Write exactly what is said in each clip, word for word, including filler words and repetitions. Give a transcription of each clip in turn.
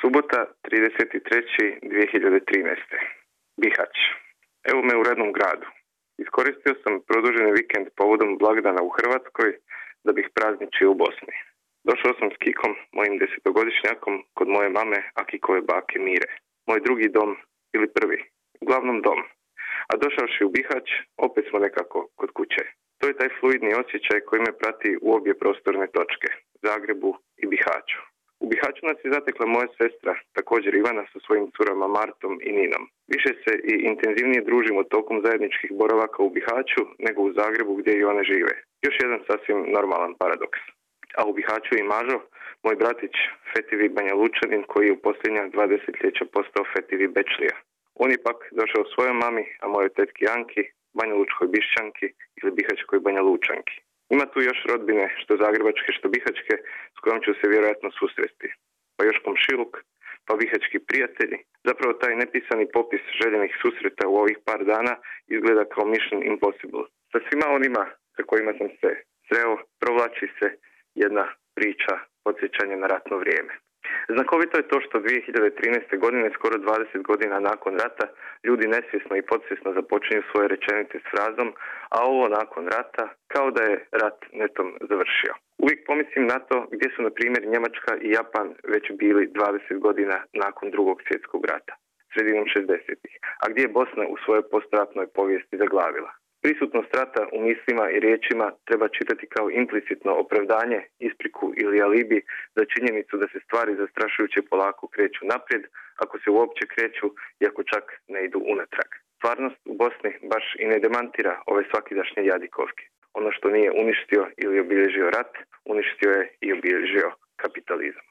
Subota, trideset treći dvije hiljade trinaeste. Bihać. Evo me u rednom gradu. Iskoristio sam produženi vikend povodom blagdana u Hrvatskoj da bih prazničio u Bosni. Došao sam s Kikom, mojim desetogodišnjakom, kod moje mame, a Kikove bake Mire. Moj drugi dom ili prvi. Uglavnom dom. A došavši u Bihać, opet smo nekako kod kuće. To je taj fluidni osjećaj koji me prati u obje prostorne točke, Zagrebu i Bihaću. U Bihaću nas je zatekla moja sestra, također Ivana sa svojim curama Martom i Ninom. Više se i intenzivnije družimo tokom zajedničkih boravaka u Bihaću nego u Zagrebu gdje i one žive. Još jedan sasvim normalan paradoks. A u Bihaću i Mažo, moj bratić Fetivi Banja Lučanin koji je u posljednja dva desetljeća postao Fetivi Bečlija. On je pak došao svojoj mami, a mojoj tetki Anki, Banja Lučkoj Bišćanki ili Bihaćkoj Banja Lučanki. Ima tu još rodbine, što zagrebačke, što bihaćke, s kojom ću se vjerojatno susresti. Pa još komšiluk, pa bihaćki prijatelji. Zapravo taj nepisani popis željenih susreta u ovih par dana izgleda kao mission impossible. Sa svima onima sa kojima sam se sreo, provlači se jedna priča, podsjećanje na ratno vrijeme. Znakovito je to što dvije hiljade trinaeste. godine, skoro dvadeset godina nakon rata, ljudi nesvjesno i podsvjesno započinju svoje rečenice s frazom, a ovo nakon rata, kao da je rat netom završio. Uvijek pomislim na to gdje su, na primjer, Njemačka i Japan već bili dvadeset godina nakon drugog svjetskog rata, sredinom šezdesetih, a gdje je Bosna u svojoj postratnoj povijesti zaglavila. Prisutnost rata u mislima i riječima treba čitati kao implicitno opravdanje, ispriku ili alibi za činjenicu da se stvari zastrašujuće polako kreću naprijed, ako se uopće kreću i ako čak ne idu unatrag. Stvarnost u Bosni baš i ne demantira ove svakidašnje jadikovke. Ono što nije uništio ili obilježio rat, uništio je i obilježio kapitalizam.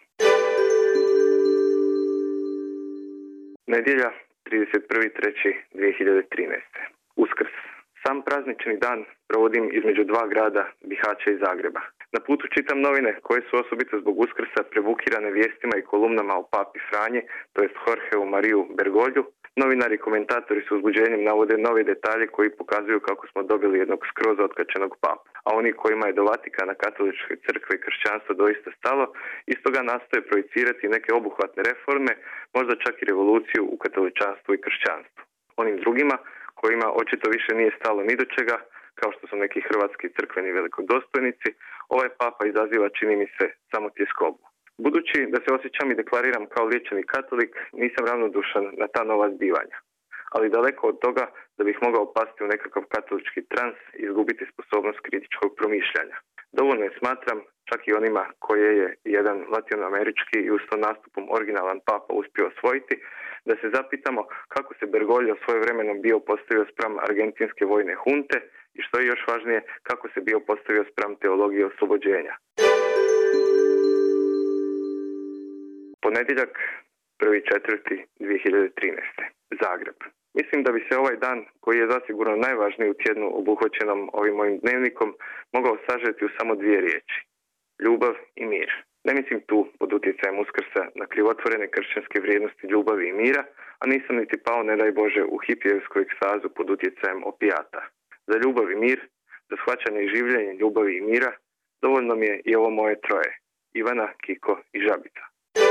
Nedjelja, trideset prvi treći dvije hiljade trinaeste. Uskrs. Sam praznični dan provodim između dva grada, Bihaća i Zagreba. Na putu čitam novine koje su osobito zbog Uskrsa prebukirane vijestima i kolumnama o papi Franji, to jest Jorgeu Mariju Bergolju. Novinari i komentatori s uzbuđenjem navode nove detalje koji pokazuju kako smo dobili jednog skroz otkačenog papu. A oni kojima je do Vatikana, katoličke crkve i kršćanstva doista stalo, istoga nastoje projicirati neke obuhvatne reforme, možda čak i revoluciju u katoličanstvu i kršćanstvu. Onim drugima, kojima očito više nije stalo ni do čega, kao što su neki hrvatski crkveni velikodostojnici, ovaj papa izaziva, čini mi se, samo tjeskobu. Budući da se osjećam i deklariram kao liječeni katolik, nisam ravnodušan na ta nova zbivanja. Ali daleko od toga da bih mogao pasti u nekakav katolički trans i izgubiti sposobnost kritičkog promišljanja. Dovoljno je, smatram, čak i onima koje je jedan latinoamerički i uz to nastupom originalan papa uspio osvojiti, da se zapitamo kako se Bergoglio svojevremenom bio postavio spram argentinske vojne hunte i što je još važnije, kako se bio postavio spram teologije oslobođenja. Ponedjeljak, prvi četvrti dvije hiljade trinaeste. Zagreb. Mislim da bi se ovaj dan, koji je zasigurno najvažniji u tjednu obuhvaćenom ovim mojim dnevnikom, mogao sažeti u samo dvije riječi. Ljubav i mir. Ne mislim tu pod utjecajem Uskrsa na krivotvorene kršćanske vrijednosti ljubavi i mira, a nisam niti pao, ne daj Bože, u hipijevsku ekstazu pod utjecajem opijata. Za ljubav i mir, za shvaćanje i življenje ljubavi i mira, dovoljno mi je i ovo moje troje. Ivana, Kiko i Žabica.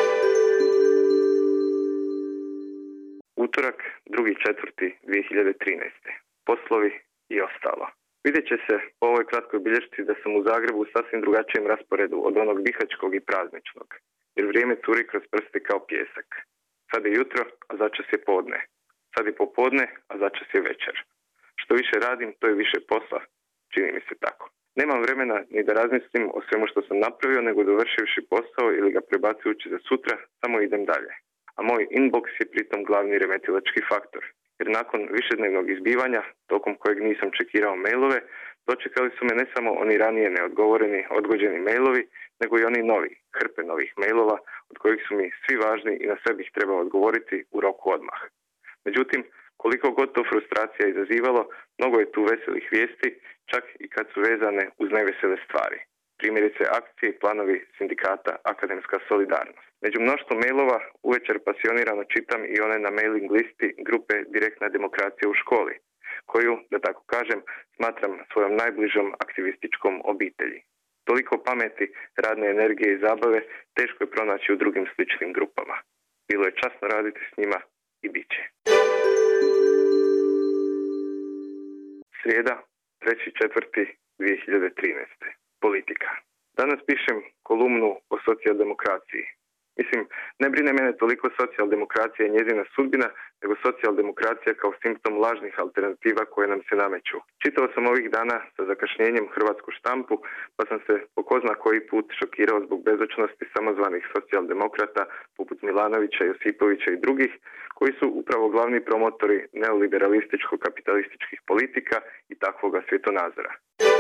Utorak, drugi četvrti dvije hiljade trinaeste. Poslovi i ostalo. Vidjet će se po ovoj kratkoj bilješci da sam u Zagrebu u sasvim drugačijem rasporedu od onog bihaćkog i prazničnog, jer vrijeme curi kroz prste kao pijesak. Sad je jutro, a začas je podne. Sad je popodne, a začas je večer. Što više radim, to je više posla. Čini mi se tako. Nemam vremena ni da razmislim o svemu što sam napravio, nego dovršivši posao ili ga prebacujući za sutra, samo idem dalje. A moj inbox je pritom glavni remetilački faktor. Jer nakon višednevnog izbivanja, tokom kojeg nisam čekirao mailove, dočekali su me ne samo oni ranije neodgovoreni, odgođeni mailovi, nego i oni novi, hrpe novih mailova, od kojih su mi svi važni i na sve bih trebao odgovoriti u roku odmah. Međutim, koliko god to frustracija izazivalo, mnogo je tu veselih vijesti, čak i kad su vezane uz nevesele stvari. Primjerice akcije i planovi sindikata Akademska solidarnost. Među mnoštvom mailova uvečer pasionirano čitam i one na mailing listi grupe Direktna demokracija u školi, koju, da tako kažem, smatram svojom najbližom aktivističkom obitelji. Toliko pameti, radne energije i zabave teško je pronaći u drugim sličnim grupama. bilo je časno raditi s njima i bit će. Srijeda, treći četvrti dvije hiljade trinaeste. Politika. Danas pišem kolumnu o socijaldemokraciji. Mislim, ne brine mene toliko socijaldemokracija i njezina sudbina, nego socijaldemokracija kao simptom lažnih alternativa koje nam se nameću. Čitao sam ovih dana sa zakašnjenjem hrvatsku štampu, pa sam se po ko zna koji put šokirao zbog bezočnosti samozvanih socijaldemokrata poput Milanovića, Josipovića i drugih, koji su upravo glavni promotori neoliberalističko-kapitalističkih politika i takvoga svjetonazora.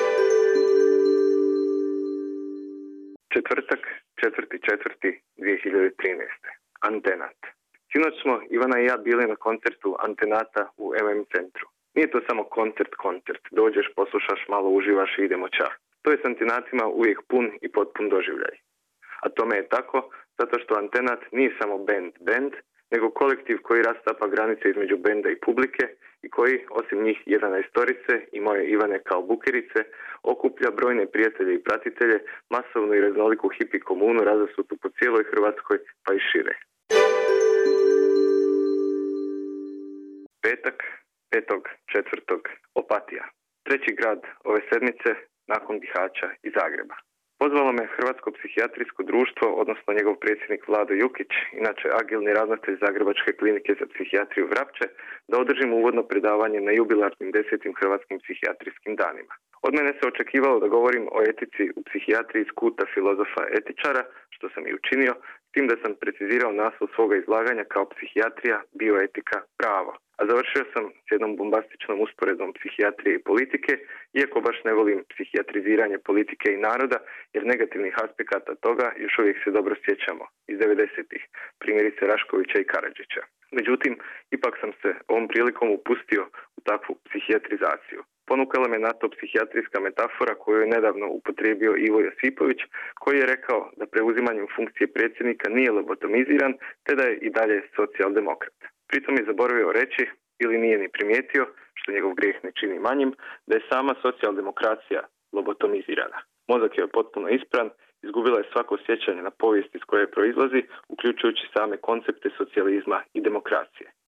Četvrtak, četvrti četvrti dvije hiljade trinaeste. Antenat. Sinoć smo Ivana i ja bili na koncertu Antenata u em em centru. Nije to samo koncert, koncert. Dođeš, poslušaš, malo uživaš i idemo ča. To je s Antenatima uvijek pun i potpun doživljaj. A tome je tako zato što Antenat nije samo band, band, nego kolektiv koji rastapa granice između benda i publike i koji, osim njih jedanaestorice i moje Ivane kao bukerice, okuplja brojne prijatelje i pratitelje, masovnu i raznoliku hipi komunu razasutu po cijeloj Hrvatskoj pa i šire. Petak, petog četvrtog Opatija. Treći grad ove sedmice nakon Bihaća i Zagreba. Pozvalo me Hrvatsko psihijatrijsko društvo, odnosno njegov predsjednik Vlado Jukić, inače agilni ravnatelj Zagrebačke klinike za psihijatriju Vrapče, da održim uvodno predavanje na jubilarnim desetim Hrvatskim psihijatrijskim danima. Od mene se očekivalo da govorim o etici u psihijatriji iz kuta filozofa etičara, što sam i učinio, s tim da sam precizirao naslov svoga izlaganja kao psihijatrija, bioetika, pravo. A završio sam s jednom bombastičnom usporedbom psihijatrije i politike, iako baš ne volim psihijatriziranje politike i naroda, jer negativnih aspekata toga još uvijek se dobro sjećamo iz devedesetih, primjerice Raškovića i Karadžića. Međutim, ipak sam se ovom prilikom upustio u takvu psihijatrizaciju. Ponukala me na to psihijatrijska metafora koju je nedavno upotrijebio Ivo Josipović, koji je rekao da preuzimanjem funkcije predsjednika nije lobotomiziran, te da je i dalje socijaldemokrat. Pritom je zaboravio reći, ili nije ni primijetio, što njegov grijeh ne čini manjim, da je sama socijaldemokracija lobotomizirana. Mozak je potpuno ispran, izgubila je svako sjećanje na povijest iz koje proizlazi, uključujući same koncepte socijalizma i demokracije.